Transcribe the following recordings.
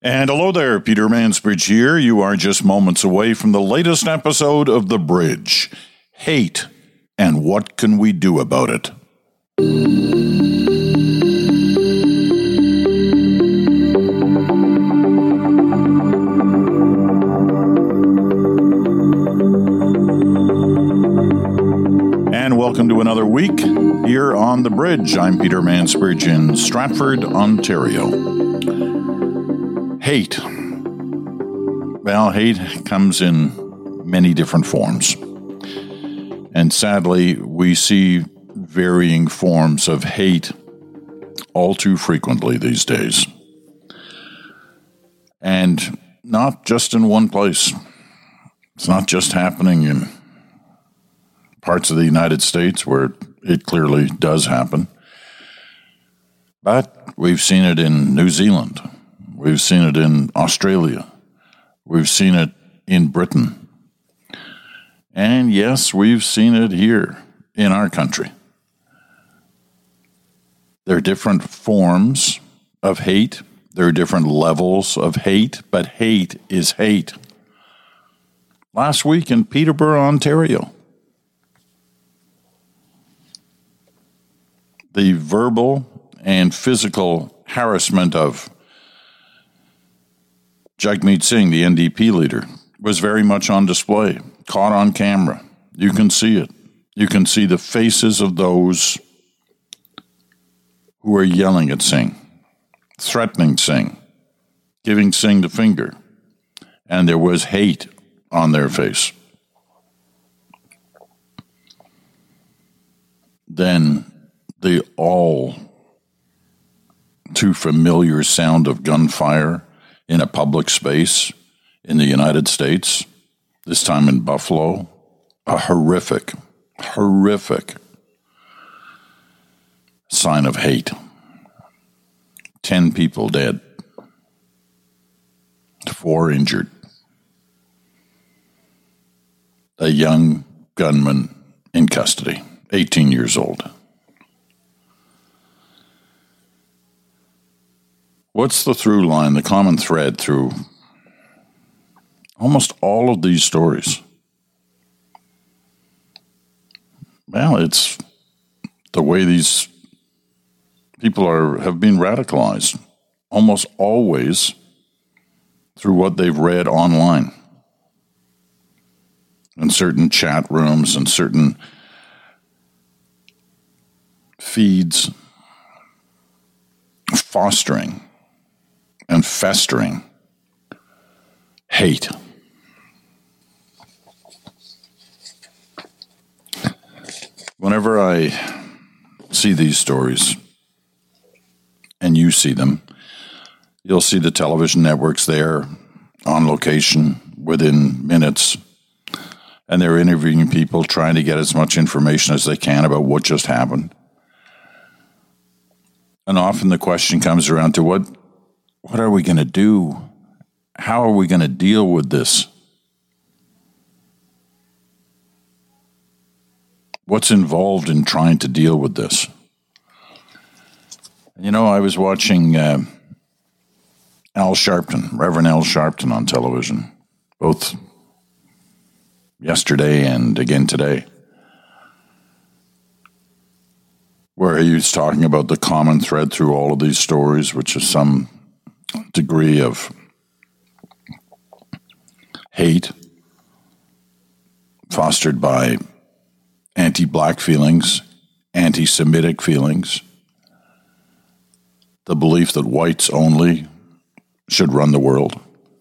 And hello there, Peter Mansbridge here. You are just moments away from the latest episode of The Bridge. Hate, and what can we do about it? And welcome to another week here on The Bridge. I'm Peter Mansbridge in Stratford, Ontario. Hate. Well, hate comes in many different forms. And sadly, we see varying forms of hate all too frequently these days. And not just in one place. It's not just happening in parts of the United States where it clearly does happen. But we've seen it in New Zealand. We've seen it in Australia. We've seen it in Britain. And yes, we've seen it here in our country. There are different forms of hate. There are different levels of hate, but hate is hate. Last week in Peterborough, Ontario, the verbal and physical harassment of Jagmeet Singh, the NDP leader, was very much on display, caught on camera. You can see it. You can see the faces of those who are yelling at Singh, threatening Singh, giving Singh the finger. And there was hate on their face. Then the all too familiar sound of gunfire in a public space in the United States, this time in Buffalo, a horrific sign of hate. 10 people dead, 4 injured. A young gunman in custody, 18 years old. What's the through line, the common thread through almost all of these stories? Well, it's the way these people have been radicalized, almost always through what they've read online, in certain chat rooms and certain feeds, fostering and festering hate. Whenever I see these stories, and you see them, you'll see the television networks there on location within minutes, and they're interviewing people, trying to get as much information as they can about what just happened. And often the question comes around to what are we going to do? How are we going to deal with this? What's involved in trying to deal with this? You know, I was watching Al Sharpton, Reverend Al Sharpton on television, both yesterday and again today, where he was talking about the common thread through all of these stories, which is some degree of hate fostered by anti-black feelings, anti-Semitic feelings, the belief that whites only should run the world.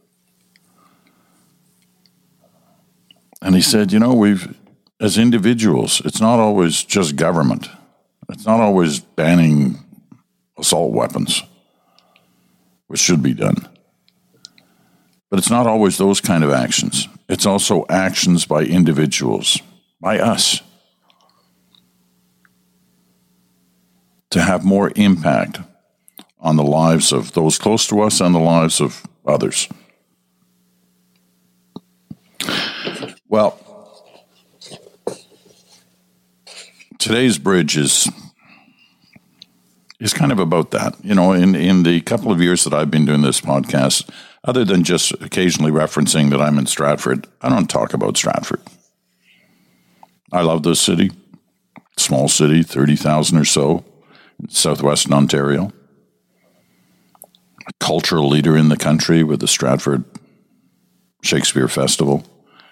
And he said, you know, as individuals, it's not always just government. It's not always banning assault weapons, which should be done. But it's not always those kind of actions. It's also actions by individuals, by us, to have more impact on the lives of those close to us and the lives of others. Well, today's bridge is is kind of about that. In the couple of years that I've been doing this podcast, other than just occasionally referencing that I'm in Stratford, I don't talk about Stratford. I love this city. Small city, 30,000 or so, in southwestern Ontario. A cultural leader in the country with the Stratford Shakespeare Festival.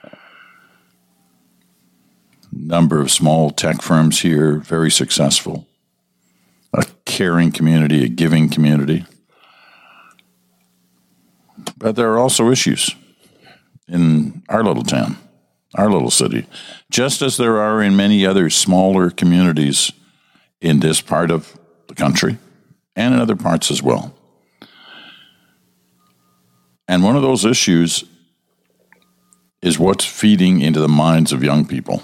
Number of small tech firms here, very successful. A caring community, a giving community. But there are also issues in our little town, our little city, just as there are in many other smaller communities in this part of the country and in other parts as well. And one of those issues is what's feeding into the minds of young people.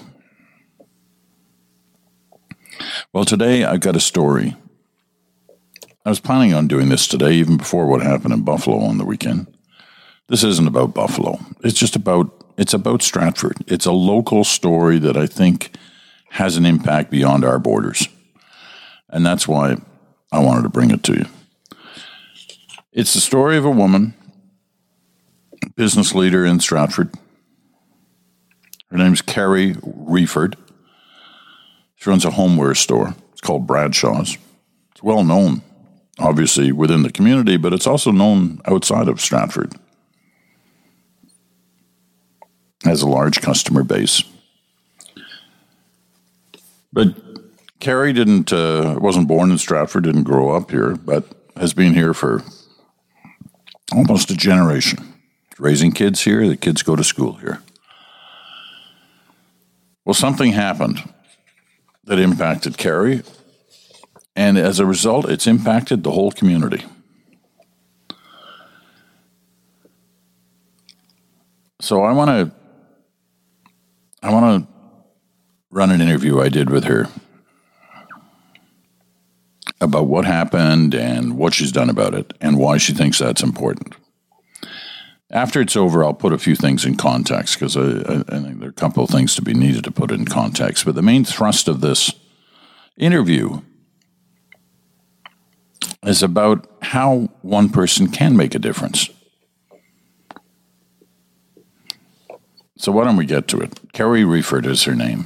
Well, today I've got a story. I was planning on doing this today, even before what happened in Buffalo on the weekend. This isn't about Buffalo. It's about Stratford. It's a local story that I think has an impact beyond our borders. And that's why I wanted to bring it to you. It's the story of a woman, business leader in Stratford. Her name's Carrie Reiford. She runs a homeware store. It's called Bradshaw's. It's well known, obviously, within the community, but it's also known outside of Stratford. Has a large customer base. But Carrie wasn't born in Stratford, didn't grow up here, but has been here for almost a generation. Raising kids here, the kids go to school here. Well, something happened that impacted Carrie, and as a result, it's impacted the whole community. So I want to run an interview I did with her about what happened and what she's done about it and why she thinks that's important. After it's over, I'll put a few things in context because I think there are a couple of things to be needed to put in context. But the main thrust of this interview is about how one person can make a difference. So why don't we get to it? Carrie Reiford is her name.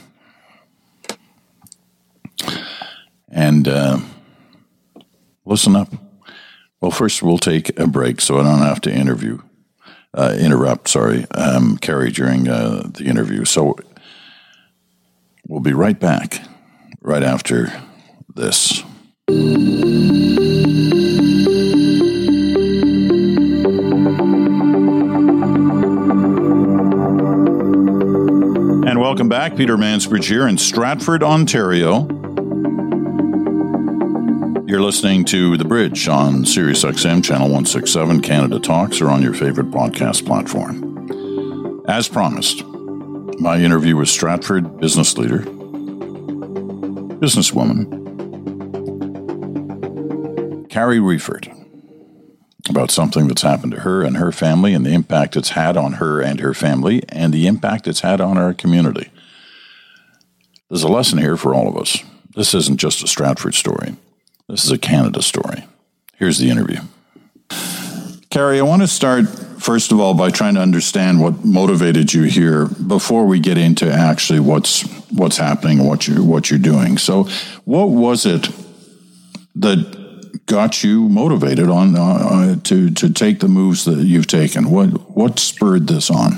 And listen up. Well, first we'll take a break so I don't have to interrupt Carrie during the interview. So we'll be right back right after this. And welcome back. Peter Mansbridge here in Stratford, Ontario. You're listening to The Bridge on SiriusXM Channel 167, Canada Talks, or on your favorite podcast platform. As promised, my interview with Stratford business leader, businesswoman, Carrie Reiford, about something that's happened to her and her family and the impact it's had on her and her family and the impact it's had on our community. There's a lesson here for all of us. This isn't just a Stratford story. This is a Canada story. Here's the interview. Carrie, I want to start, first of all, by trying to understand what motivated you here before we get into actually what's happening and what you're doing. So what was it that got you motivated to take the moves that you've taken? What spurred this on?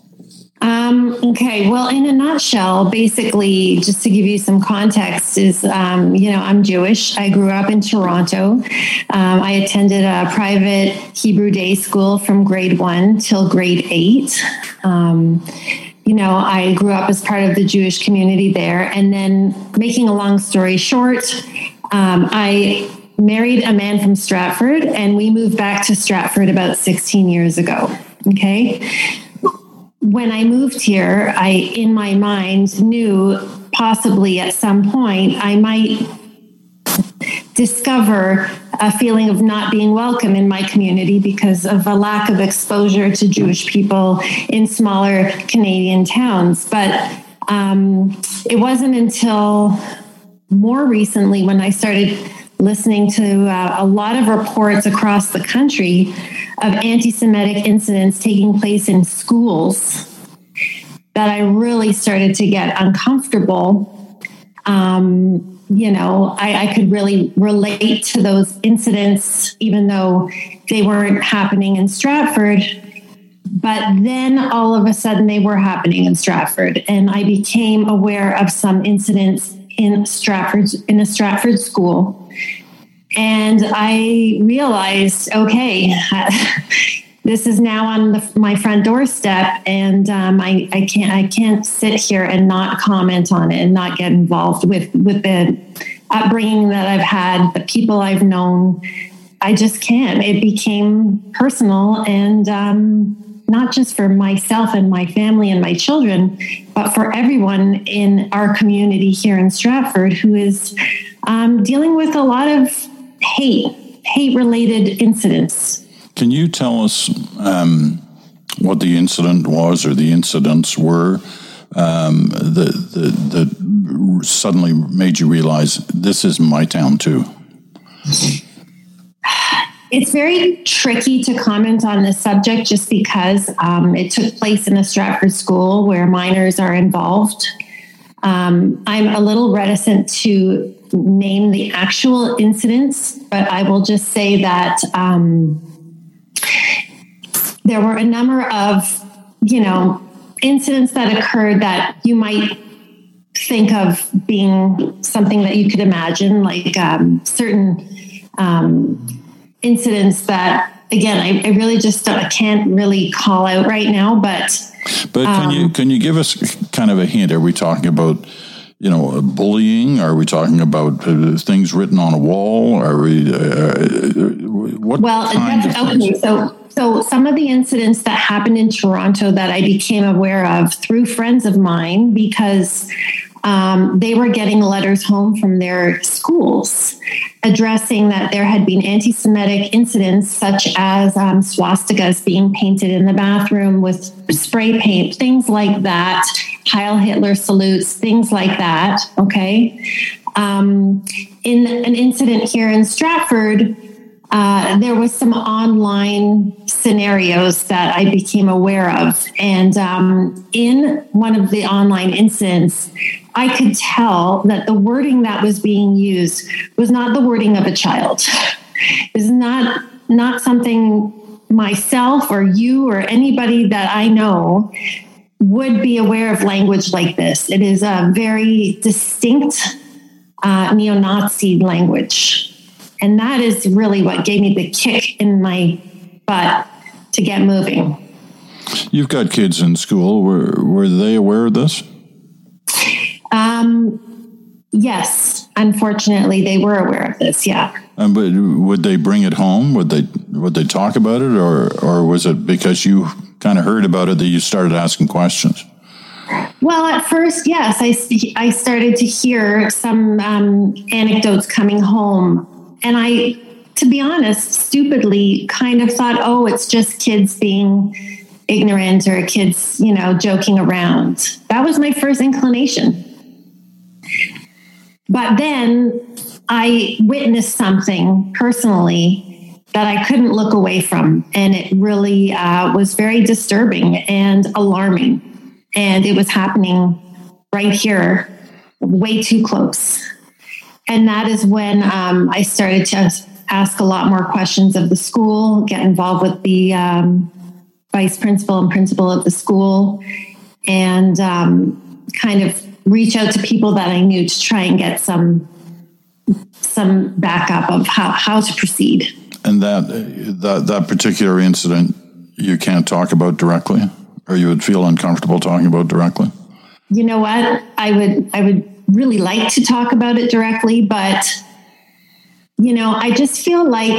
Okay. Well, in a nutshell, basically, just to give you some context is, I'm Jewish. I grew up in Toronto. I attended a private Hebrew day school from grade 1 till grade 8. I grew up as part of the Jewish community there. And then, making a long story short, I married a man from Stratford, and we moved back to Stratford about 16 years ago. Okay. When I moved here, I, in my mind, knew possibly at some point I might discover a feeling of not being welcome in my community because of a lack of exposure to Jewish people in smaller Canadian towns. But it wasn't until more recently when I started listening to a lot of reports across the country of anti-Semitic incidents taking place in schools that I really started to get uncomfortable. I could really relate to those incidents, even though they weren't happening in Stratford. But then all of a sudden they were happening in Stratford. And I became aware of some incidents in a Stratford school. And I realized, okay, this is now on my front doorstep, and I can't sit here and not comment on it and not get involved with the upbringing that I've had, the people I've known. I just can't. It became personal, and not just for myself and my family and my children, but for everyone in our community here in Stratford who is dealing with a lot of hate-related incidents. Can you tell us what the incident was or the incidents were that suddenly made you realize this is my town too? It's very tricky to comment on this subject just because it took place in a Stratford school where minors are involved. I'm a little reticent to name the actual incidents, but I will just say that there were a number of, incidents that occurred that you might think of being something that you could imagine, like certain incidents that, again, I really just can't really call out right now. But can you give us kind of a hint? Are we talking about bullying? Are we talking about things written on a wall? Are we what? Well, so some of the incidents that happened in Toronto that I became aware of through friends of mine, because they were getting letters home from their schools addressing that there had been anti-Semitic incidents, such as swastikas being painted in the bathroom with spray paint, things like that, Heil Hitler salutes, things like that. Okay. In an incident here in Stratford, there was some online scenarios that I became aware of. And in one of the online incidents, I could tell that the wording that was being used was not the wording of a child. It was not something myself or you or anybody that I know would be aware of language like this. It is a very distinct neo-Nazi language. And that is really what gave me the kick in my butt to get moving. You've got kids in school. Were they aware of this? Yes, unfortunately, they were aware of this. Yeah. But would they bring it home? Would they talk about it, or was it because you kind of heard about it that you started asking questions? Well, at first, yes, I started to hear some anecdotes coming home, and I, to be honest, stupidly kind of thought, oh, it's just kids being ignorant or kids, joking around. That was my first inclination. But then I witnessed something personally that I couldn't look away from. And it really was very disturbing and alarming. And it was happening right here, way too close. And that is when I started to ask a lot more questions of the school, get involved with the vice principal and principal of the school, and kind of reach out to people that I knew to try and get some backup of how to proceed. And that particular incident, you can't talk about directly, or you would feel uncomfortable talking about directly? You know what? I would really like to talk about it directly, but I just feel like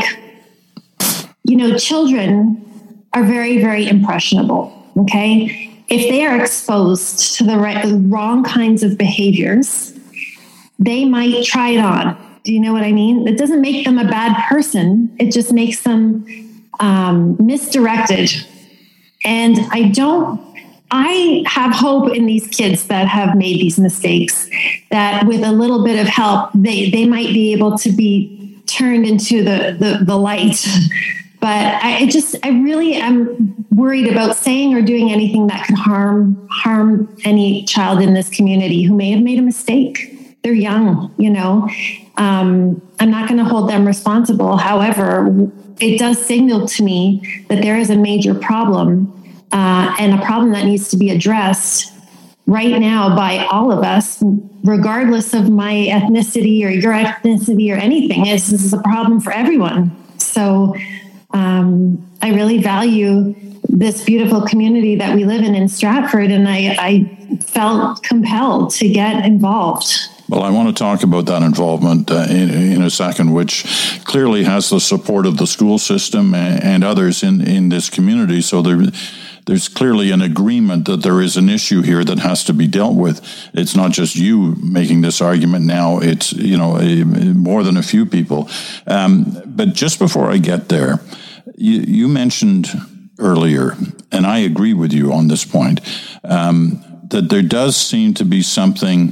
children are very, very impressionable. Okay. If they are exposed to the wrong kinds of behaviors, they might try it on. Do you know what I mean? It doesn't make them a bad person. It just makes them misdirected. And I have hope in these kids that have made these mistakes, that with a little bit of help, they might be able to be turned into the light. But I really am worried about saying or doing anything that could harm any child in this community who may have made a mistake. They're young, I'm not going to hold them responsible. However, it does signal to me that there is a major problem and a problem that needs to be addressed right now by all of us, regardless of my ethnicity or your ethnicity or anything. This is a problem for everyone. So I really value this beautiful community that we live in Stratford, and I felt compelled to get involved. Well, I want to talk about that involvement in a second, which clearly has the support of the school system and others in this community. So there's clearly an agreement that there is an issue here that has to be dealt with. It's not just you making this argument now. It's, more than a few people. But just before I get there, you mentioned earlier, and I agree with you on this point, that there does seem to be something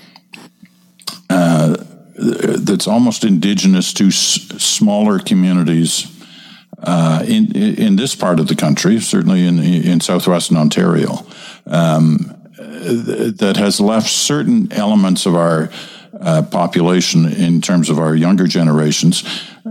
that's almost indigenous to smaller communities in this part of the country, certainly in southwestern Ontario, that has left certain elements of our population in terms of our younger generations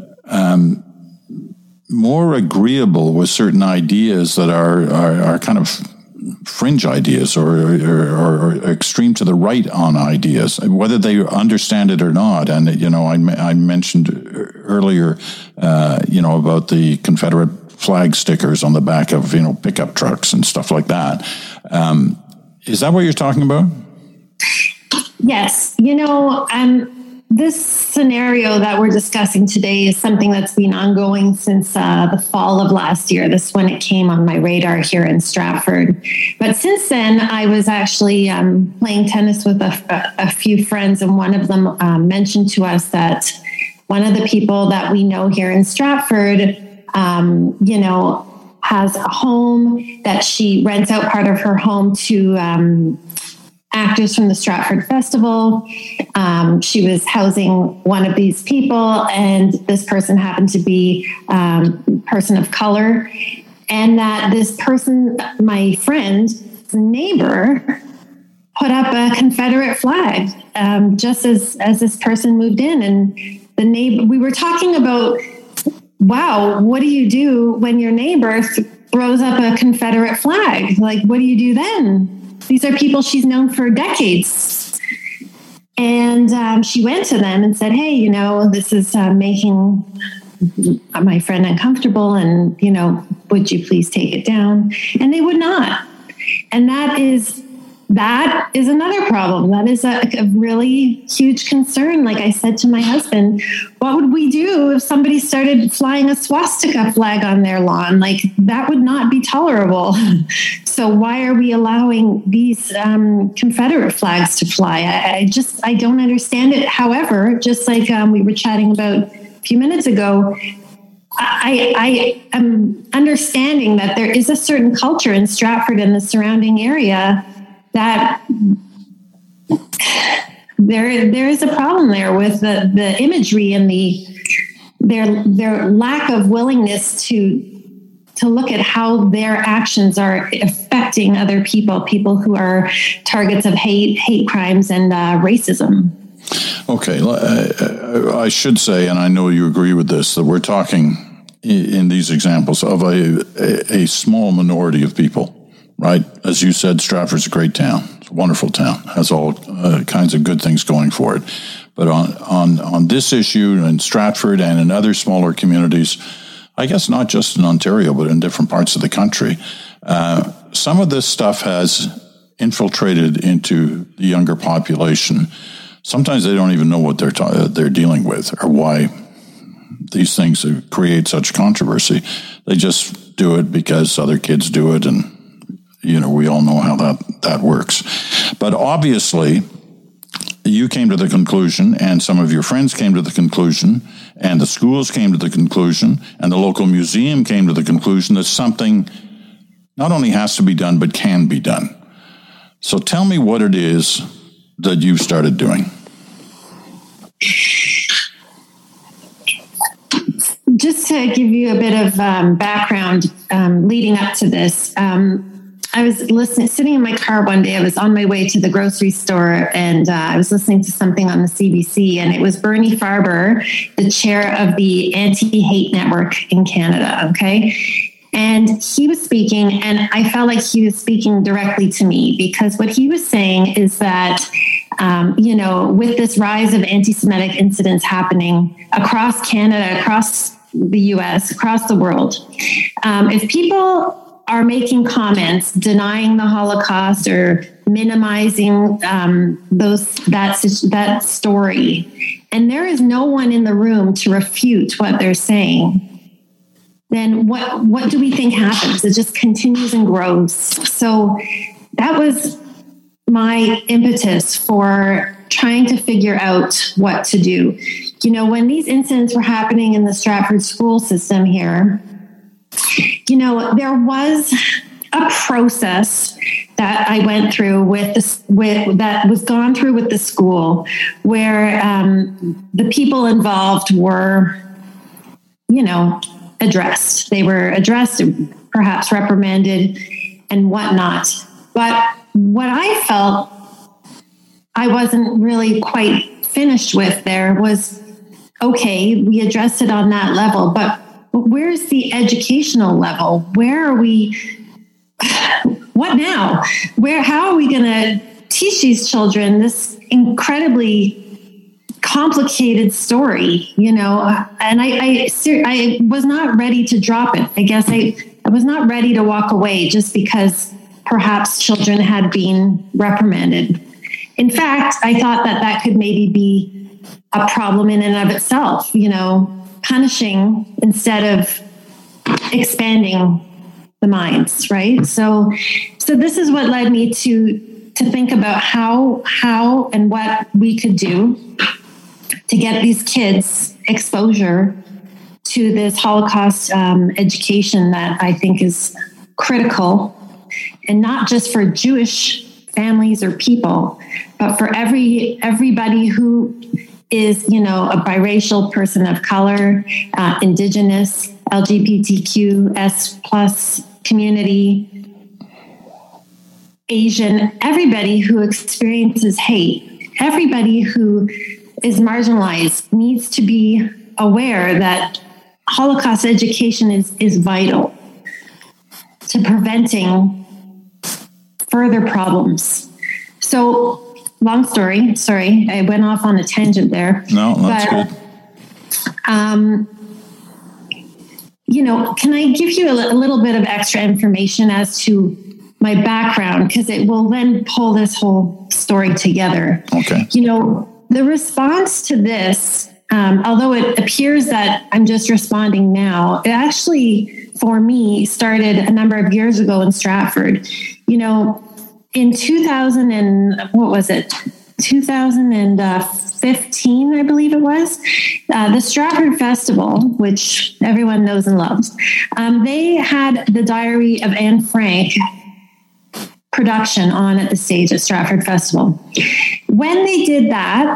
more agreeable with certain ideas that are kind of fringe ideas or extreme to the right on ideas, whether they understand it or not. And, I mentioned earlier, about the Confederate flag stickers on the back of, pickup trucks and stuff like that. Is that what you're talking about? Yes. This scenario that we're discussing today is something that's been ongoing since the fall of last year. This is when it came on my radar here in Stratford. But since then, I was actually playing tennis with a few friends, and one of them mentioned to us that one of the people that we know here in Stratford, has a home that she rents out part of her home to actors from the Stratford Festival. She was housing one of these people, and this person happened to be a person of color. And that this person, my friend's neighbor, put up a Confederate flag just as this person moved in. And the neighbor, we were talking about, wow, what do you do when your neighbor throws up a Confederate flag? Like, what do you do then? These are people she's known for decades. And she went to them and said, hey, this is making my friend uncomfortable. And, would you please take it down? And they would not. And that is another problem. That is a really huge concern. Like I said to my husband, what would we do if somebody started flying a swastika flag on their lawn? Like, that would not be tolerable. So why are we allowing these Confederate flags to fly? I don't understand it. However, just like we were chatting about a few minutes ago, I am understanding that there is a certain culture in Stratford and the surrounding area that there is a problem there with the imagery and their lack of willingness to look at how their actions are affecting other people who are targets of hate crimes and racism. Okay, I should say, and I know you agree with this, that we're talking in these examples of a small minority of people. Right. As you said, Stratford's a great town. It's a wonderful town. Has all kinds of good things going for it. But on this issue in Stratford and in other smaller communities, I guess not just in Ontario, but in different parts of the country, some of this stuff has infiltrated into the younger population. Sometimes they don't even know what they're dealing with or why these things create such controversy. They just do it because other kids do it, and we all know how that works. But obviously, you came to the conclusion, and some of your friends came to the conclusion, and the schools came to the conclusion, and the local museum came to the conclusion that something not only has to be done, but can be done. So tell me what it is that you've started doing. just to give you a bit of background leading up to this, I was sitting in my car one day. I was on my way to the grocery store, and I was listening to something on the CBC, and it was Bernie Farber, the chair of the Anti-Hate Network in Canada. Okay. And he was speaking, and I felt like he was speaking directly to me, because what he was saying is that, with this rise of anti-Semitic incidents happening across Canada, across the US, across the world, if people are making comments denying the Holocaust or minimizing that story, and there is no one in the room to refute what they're saying, then what do we think happens? It just continues and grows. So that was my impetus for trying to figure out what to do. When these incidents were happening in the Stratford school system here, there was a process that I went through that was gone through with the school, where the people involved were, addressed. They were addressed, perhaps reprimanded and whatnot. But what I felt I wasn't really quite finished with there was, okay, we addressed it on that level, but where's the educational level? Where are we? What now? How are we going to teach these children this incredibly complicated story? And I was not ready to drop it. I guess I was not ready to walk away just because perhaps children had been reprimanded. In fact, I thought that could maybe be a problem in and of itself, punishing instead of expanding the minds, right? So this is what led me to think about how and what we could do to get these kids exposure to this Holocaust education that I think is critical, and not just for Jewish families or people, but for everybody who is, a biracial person of color, Indigenous, LGBTQS plus community, Asian, everybody who experiences hate, everybody who is marginalized needs to be aware that Holocaust education is vital to preventing further problems. So, long story. Sorry, I went off on a tangent there. No, that's good. Can I give you a little bit of extra information as to my background? Because it will then pull this whole story together. Okay. The response to this, although it appears that I'm just responding now, it actually, for me, started a number of years ago in Stratford. In 2015, I believe it was, the Stratford Festival, which everyone knows and loves, they had the Diary of Anne Frank production on at the stage at Stratford Festival. When they did that,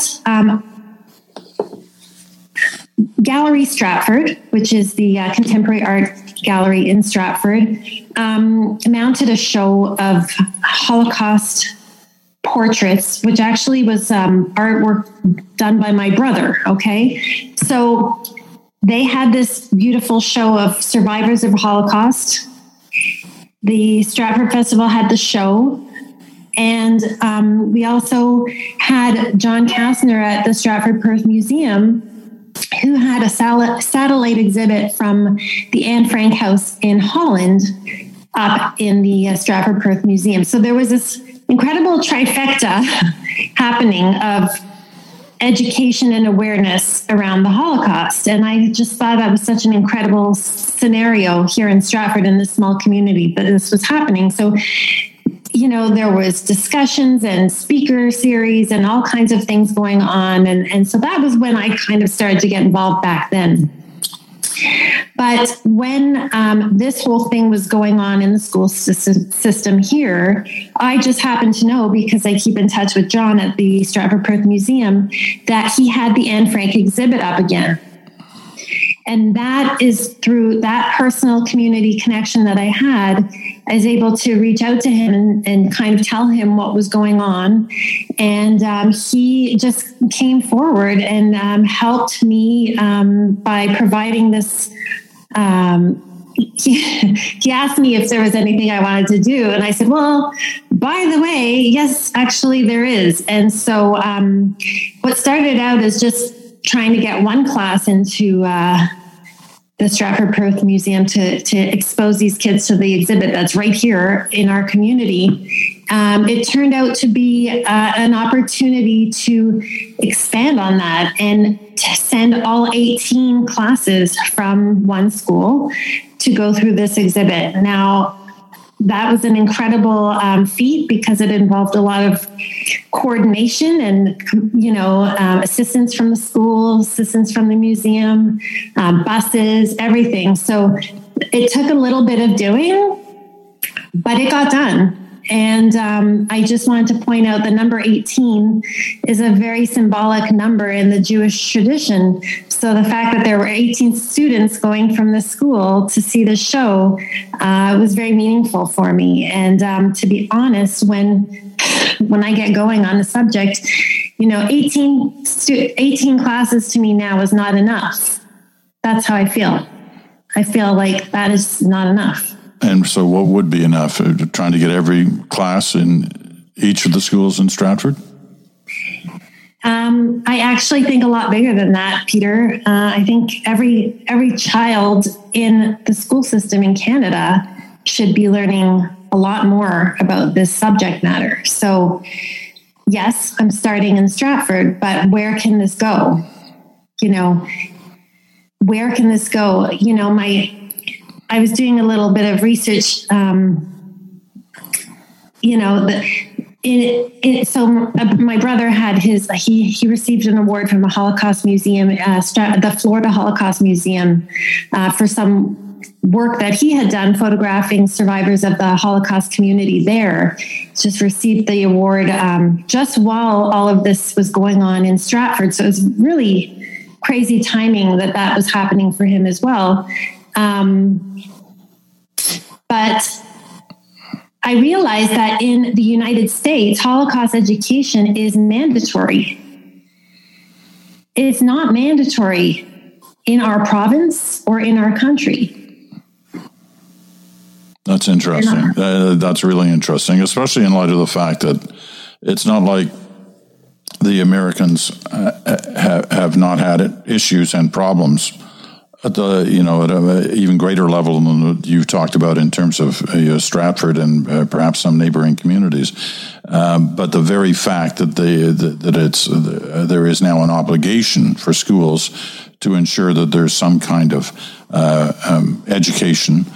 Gallery Stratford, which is the contemporary art gallery in Stratford, mounted a show of Holocaust portraits, which actually was artwork done by my brother. Okay. So they had this beautiful show of survivors of Holocaust. The Stratford Festival had the show. And we also had John Kastner at the Stratford Perth Museum, who had a satellite exhibit from the Anne Frank House in Holland up in the Stratford Perth Museum. So there was this incredible trifecta happening of education and awareness around the Holocaust. And I just thought that was such an incredible scenario here in Stratford, in this small community, that this was happening. So, there was discussions and speaker series and all kinds of things going on. And so that was when I kind of started to get involved back then. But when this whole thing was going on in the school system here, I just happened to know, because I keep in touch with John at the Stratford Perth Museum, that he had the Anne Frank exhibit up again. And that is through that personal community connection that I had, I was able to reach out to him and kind of tell him what was going on. And he just came forward and helped me by providing this. He asked me if there was anything I wanted to do. And I said, well, by the way, yes, actually there is. And so what started out as just trying to get one class into the Stratford Perth Museum to expose these kids to the exhibit that's right here in our community. It turned out to be an opportunity to expand on that and to send all 18 classes from one school to go through this exhibit. Now, that was an incredible feat because it involved a lot of coordination and, assistance from the school, assistance from the museum, buses, everything. So it took a little bit of doing, but it got done. And I just wanted to point out the number 18 is a very symbolic number in the Jewish tradition. So the fact that there were 18 students going from the school to see the show was very meaningful for me. And to be honest, when I get going on the subject, 18 classes to me now is not enough. That's how I feel. I feel like that is not enough. And so what would be enough? Trying to get every class in each of the schools in Stratford? I actually think a lot bigger than that, Peter. I think every child in the school system in Canada should be learning a lot more about this subject matter. So, yes, I'm starting in Stratford, but where can this go? Where can this go? I was doing a little bit of research, so my brother had he received an award from the Holocaust Museum, the Florida Holocaust Museum, for some work that he had done photographing survivors of the Holocaust community there. Just received the award just while all of this was going on in Stratford. So it was really crazy timing that was happening for him as well. But I realized that in the United States, Holocaust education is mandatory. It's not mandatory in our province or in our country. That's interesting. That's really interesting, especially in light of the fact that it's not like the Americans have not had issues and problems at an even greater level than you've talked about in terms of Stratford and perhaps some neighboring communities. But the very fact that there is now an obligation for schools to ensure that there's some kind of education,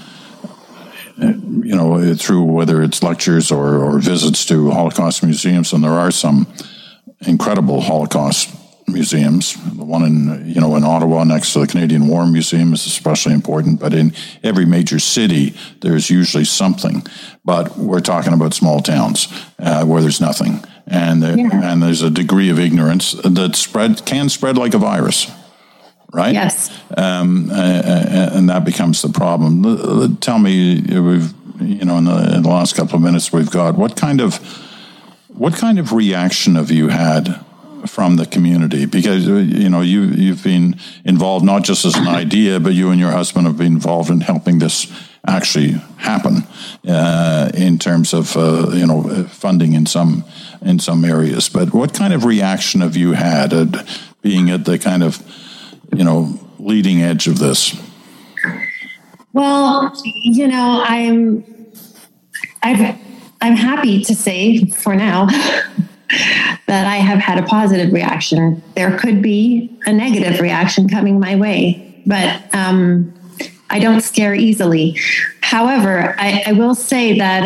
through whether it's lectures or visits to Holocaust museums, and there are some incredible Holocaust museums. The one in Ottawa next to the Canadian War Museum is especially important, but in every major city there's usually something. But we're talking about small towns where there's nothing, and there's a degree of ignorance that can spread like a virus, right? Yes. And that becomes the problem. Tell me, we've in the last couple of minutes we've got, what kind of reaction have you had from the community? Because you've been involved not just as an idea, but you and your husband have been involved in helping this actually happen in terms of funding in some areas. But what kind of reaction have you had at being at the kind of leading edge of this? Well, I'm happy to say for now that I have had a positive reaction. There could be a negative reaction coming my way, but I don't scare easily. However, I will say that,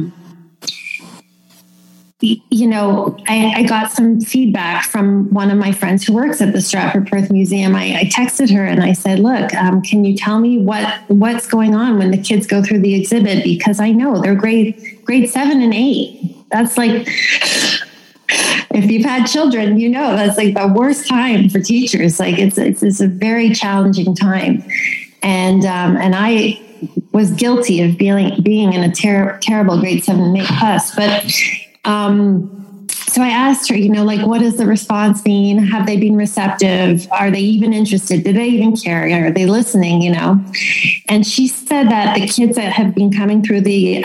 I got some feedback from one of my friends who works at the Stratford Perth Museum. I texted her and I said, look, can you tell me what's going on when the kids go through the exhibit? Because I know they're grade 7 and 8. That's like... if you've had children, you know, that's like the worst time for teachers. Like it's a very challenging time. And I was guilty of being in a terrible grade 7 and 8 class. But, so I asked her, you know, like, what has the response been? Have they been receptive? Are they even interested? Do they even care? Are they listening, you know? And she said that the kids that have been coming through the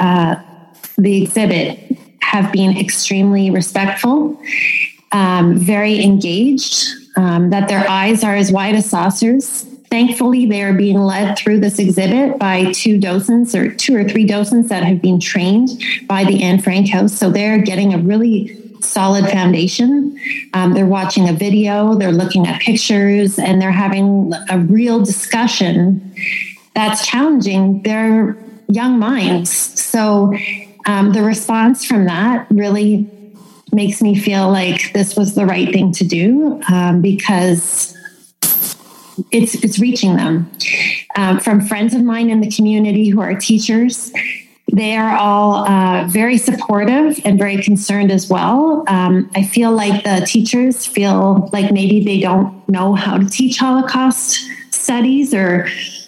exhibit have been extremely respectful, very engaged, that their eyes are as wide as saucers. Thankfully, they are being led through this exhibit by two or three docents that have been trained by the Anne Frank House. So they're getting a really solid foundation. They're watching a video, they're looking at pictures, and they're having a real discussion that's challenging their young minds. So the response from that really makes me feel like this was the right thing to do, because it's reaching them. From friends of mine in the community who are teachers, they are all very supportive and very concerned as well. I feel like the teachers feel like maybe they don't know how to teach Holocaust studies, or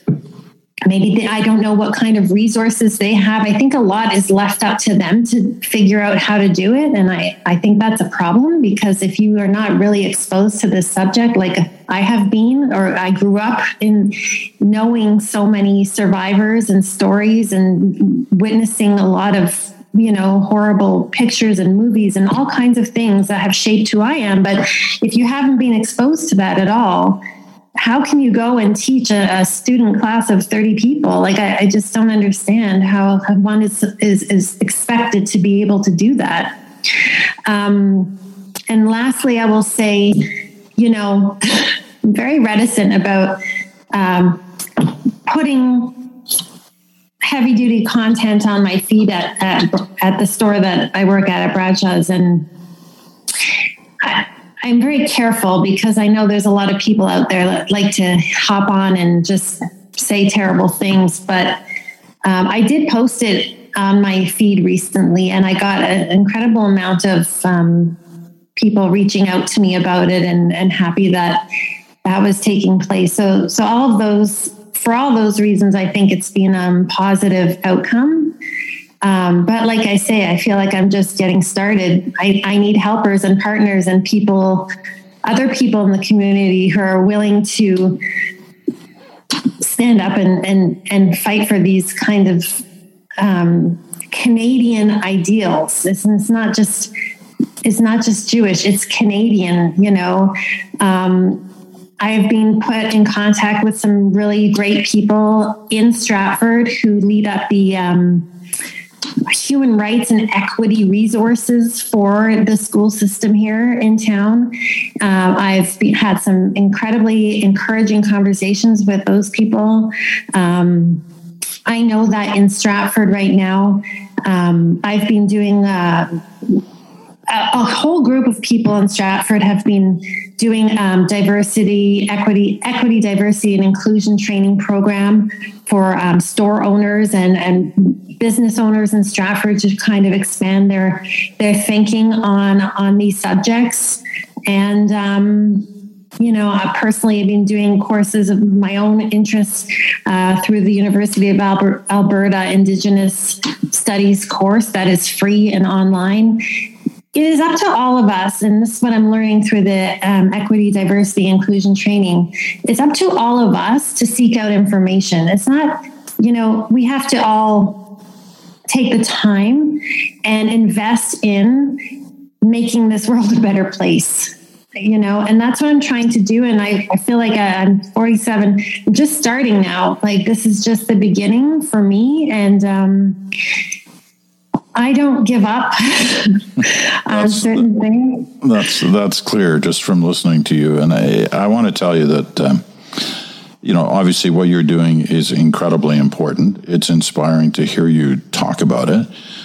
maybe I don't know what kind of resources they have. I think a lot is left up to them to figure out how to do it. And I think that's a problem, because if you are not really exposed to this subject, like I have been, or I grew up in knowing so many survivors and stories and witnessing a lot of, you know, horrible pictures and movies and all kinds of things that have shaped who I am. But if you haven't been exposed to that at all, how can you go and teach a student class of 30 people? Like, I just don't understand how one is expected to be able to do that. And lastly, I will say, you know, I'm very reticent about putting heavy duty content on my feed at the store that I work at Bradshaw's. And I'm very careful, because I know there's a lot of people out there that like to hop on and just say terrible things. But I did post it on my feed recently, and I got an incredible amount of people reaching out to me about it, and happy that was taking place. So for all those reasons, I think it's been a positive outcome. But like I say, I feel like I'm just getting started. I need helpers and partners and other people in the community who are willing to stand up and fight for these kind of Canadian ideals. It's not just Jewish, it's Canadian, you know. I have been put in contact with some really great people in Stratford who lead up the human rights and equity resources for the school system here in town. I've had some incredibly encouraging conversations with those people. I know that in Stratford right now, I've been doing a whole group of people in Stratford have been doing equity, diversity, and inclusion training program for store owners and business owners in Stratford to kind of expand their thinking on these subjects. And you know, I personally have been doing courses of my own interest through the University of Alberta Indigenous Studies course that is free and online. It is up to all of us, and this is what I'm learning through the equity, diversity, inclusion training. It's up to all of us to seek out information. It's not, you know, we have to all take the time and invest in making this world a better place, you know, and that's what I'm trying to do. And I feel like I'm 47, I'm just starting now. Like, this is just the beginning for me. And I don't give up on certain things. That's clear just from listening to you. And I want to tell you that, you know, obviously what you're doing is incredibly important. It's inspiring to hear you talk about it.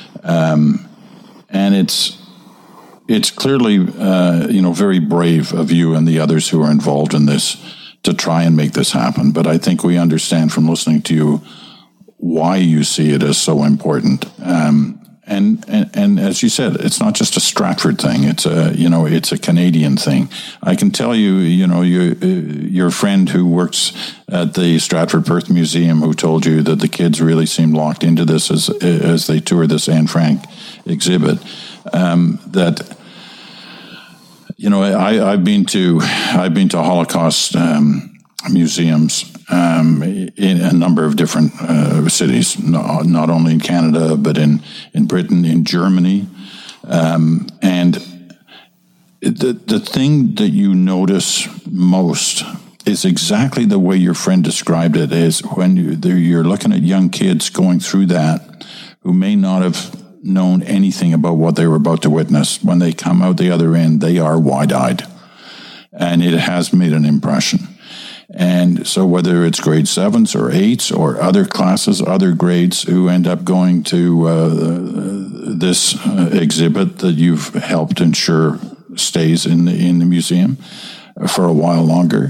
And it's clearly, you know, very brave of you and the others who are involved in this to try and make this happen. But I think we understand from listening to you why you see it as so important. And as you said, it's not just a Stratford thing. It's a Canadian thing. I can tell you, your friend who works at the Stratford Perth Museum, who told you that the kids really seemed locked into this as they toured this Anne Frank exhibit. That I've been to Holocaust museums in a number of different cities, not only in Canada, but in Britain, in Germany. And the thing that you notice most is exactly the way your friend described it, is when you're looking at young kids going through that who may not have known anything about what they were about to witness. When they come out the other end, they are wide-eyed. And it has made an impression. And so whether it's grade 7s or 8s or other classes, other grades who end up going to this exhibit that you've helped ensure stays in the museum for a while longer,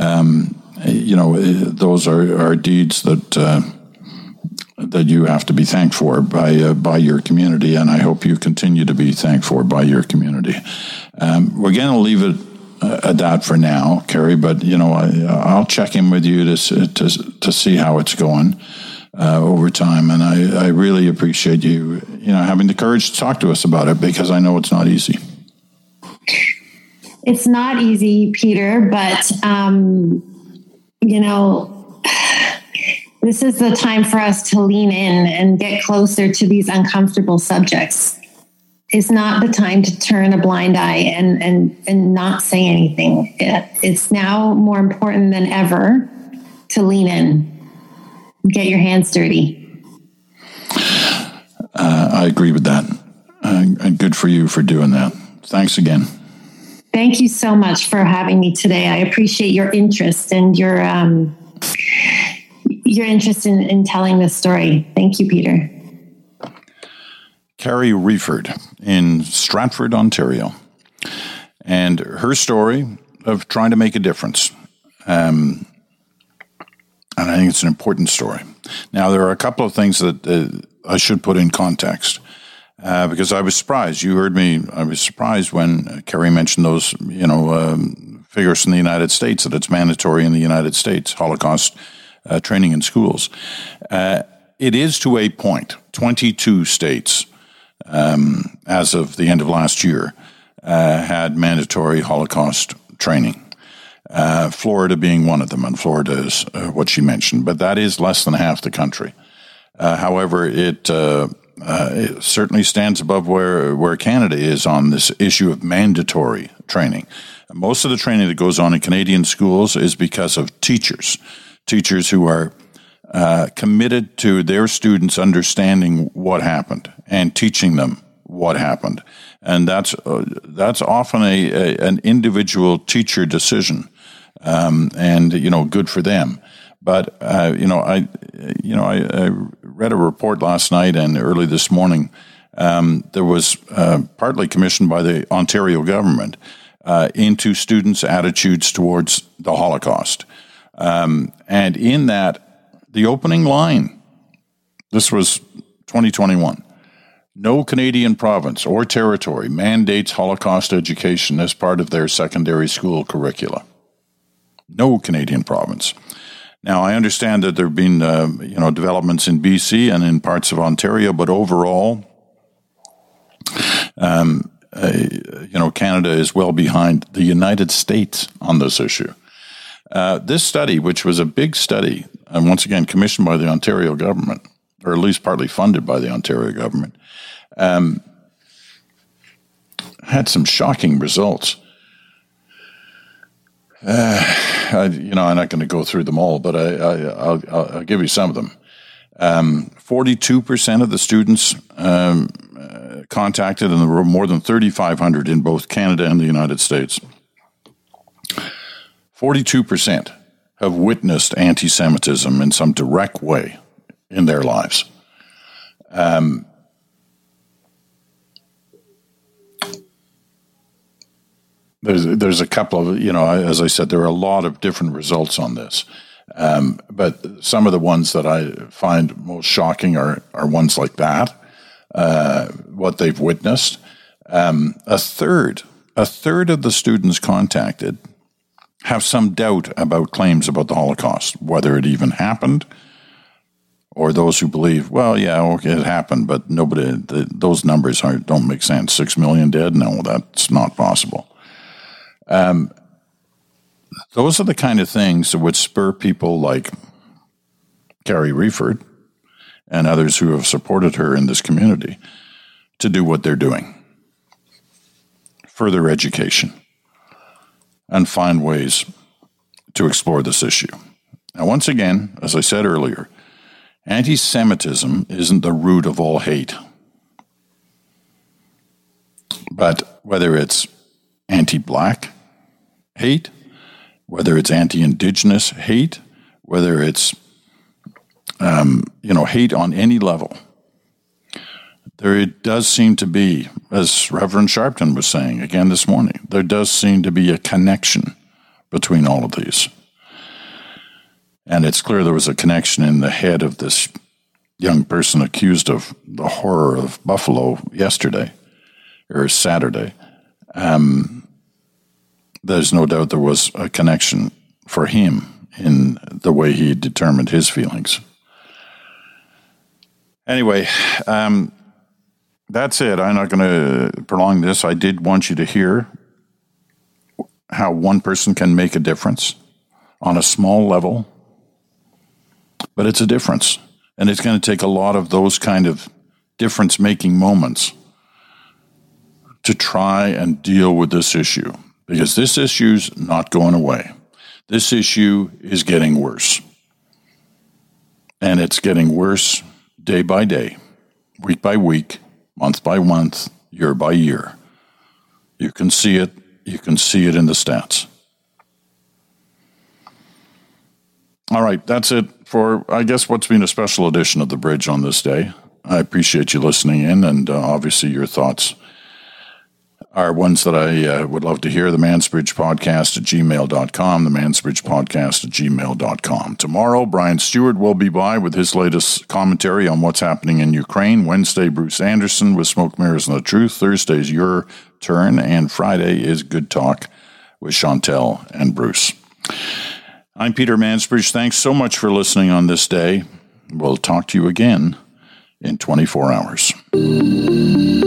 those are deeds that you have to be thanked for by your community, and I hope you continue to be thanked for by your community. We're going to leave it at that for now, Carrie, but I'll check in with you to see how it's going over time, and I really appreciate you having the courage to talk to us about it, because I know it's not easy. It's not easy, Peter, but this is the time for us to lean in and get closer to these uncomfortable subjects. It's not the time to turn a blind eye and not say anything. It's now more important than ever to lean in, get your hands dirty. I agree with that. And good for you for doing that. Thanks again. Thank you so much for having me today. I appreciate your interest and your interest in telling this story. Thank you, Peter. Carrie Reeford in Stratford, Ontario, and her story of trying to make a difference. And I think it's an important story. Now, there are a couple of things that I should put in context, because I was surprised. You heard me. I was surprised when Carrie mentioned those, figures from the United States, that it's mandatory in the United States, Holocaust training in schools. It is to a point. 22 states, as of the end of last year, had mandatory Holocaust training. Florida being one of them, and Florida is what she mentioned, but that is less than half the country. However, it certainly stands above where Canada is on this issue of mandatory training. Most of the training that goes on in Canadian schools is because of teachers who are committed to their students understanding what happened and teaching them what happened, and that's often an individual teacher decision, and good for them. But I read a report last night and early this morning. There was partly commissioned by the Ontario government into students' attitudes towards the Holocaust, and in that, the opening line, this was 2021, no Canadian province or territory mandates Holocaust education as part of their secondary school curricula. No Canadian province. Now, I understand that there have been, developments in BC and in parts of Ontario, but overall, Canada is well behind the United States on this issue. This study, which was a big study, and once again commissioned by the Ontario government, or at least partly funded by the Ontario government, had some shocking results. I'm not going to go through them all, but I'll give you some of them. 42% of the students contacted, and there were more than 3,500 in both Canada and the United States. 42% have witnessed anti-Semitism in some direct way in their lives. There's a couple of, as I said, there are a lot of different results on this. But some of the ones that I find most shocking are ones like that. what they've witnessed. A third of the students contacted have some doubt about claims about the Holocaust, whether it even happened, or those who believe, well, yeah, okay, it happened, but those numbers don't make sense. 6 million dead? No, that's not possible. Those are the kind of things that would spur people like Carrie Reeford and others who have supported her in this community to do what they're doing. Further education and find ways to explore this issue. Now, once again, as I said earlier, anti-Semitism isn't the root of all hate. But whether it's anti-black hate, whether it's anti-Indigenous hate, whether it's hate on any level, there does seem to be, as Reverend Sharpton was saying again this morning, there does seem to be a connection between all of these. And it's clear there was a connection in the head of this young person accused of the horror of Buffalo yesterday, or Saturday. There's no doubt there was a connection for him in the way he determined his feelings. Anyway, that's it. I'm not going to prolong this. I did want you to hear how one person can make a difference on a small level, but it's a difference. And it's going to take a lot of those kind of difference-making moments to try and deal with this issue, because this issue's not going away. This issue is getting worse. And it's getting worse day by day, week by week, month by month, year by year. You can see it. You can see it in the stats. All right, that's it for, I guess, what's been a special edition of The Bridge on this day. I appreciate you listening in, and obviously your thoughts are ones that I would love to hear. The mansbridgepodcast@gmail.com, the mansbridgepodcast@gmail.com. Tomorrow, Brian Stewart will be by with his latest commentary on what's happening in Ukraine. Wednesday, Bruce Anderson with Smoke, Mirrors, and the Truth. Thursday's your turn, and Friday is Good Talk with Chantel and Bruce. I'm Peter Mansbridge. Thanks so much for listening on this day. We'll talk to you again in 24 hours.